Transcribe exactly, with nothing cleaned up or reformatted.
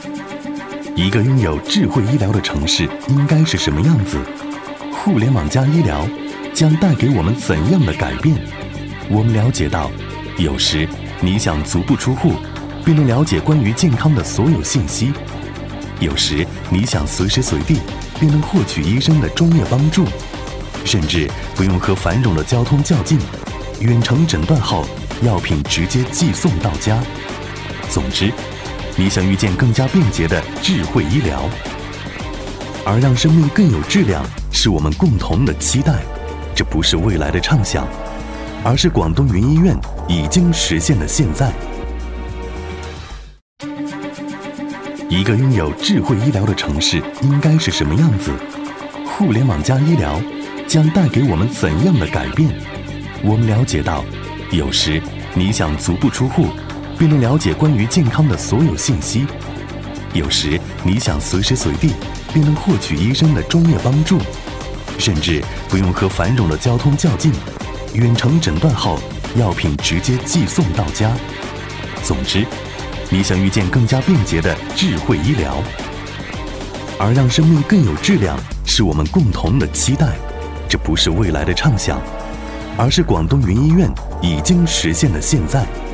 一个拥有智慧医疗的城市应该是什么样子？互联网加医疗将带给我们怎样的改变？我们了解到，有时你想足不出户便能了解关于健康的所有信息，有时你想随时随地便能获取医生的专业帮助，甚至不用和繁荣的交通较劲，远程诊断后药品直接寄送到家。总之，你想遇见更加便捷的智慧医疗，而让生命更有质量是我们共同的期待。这不是未来的畅想，而是广东云医院已经实现的现在。一个拥有智慧医疗的城市应该是什么样子？互联网加医疗将带给我们怎样的改变？我们了解到，有时你想足不出户便能了解关于健康的所有信息，有时你想随时随地便能获取医生的专业帮助，甚至不用和繁荣的交通较劲，远程诊断后药品直接寄送到家。总之，你想遇见更加便捷的智慧医疗，而让生命更有质量是我们共同的期待。这不是未来的畅想，而是广东云医院已经实现的现在。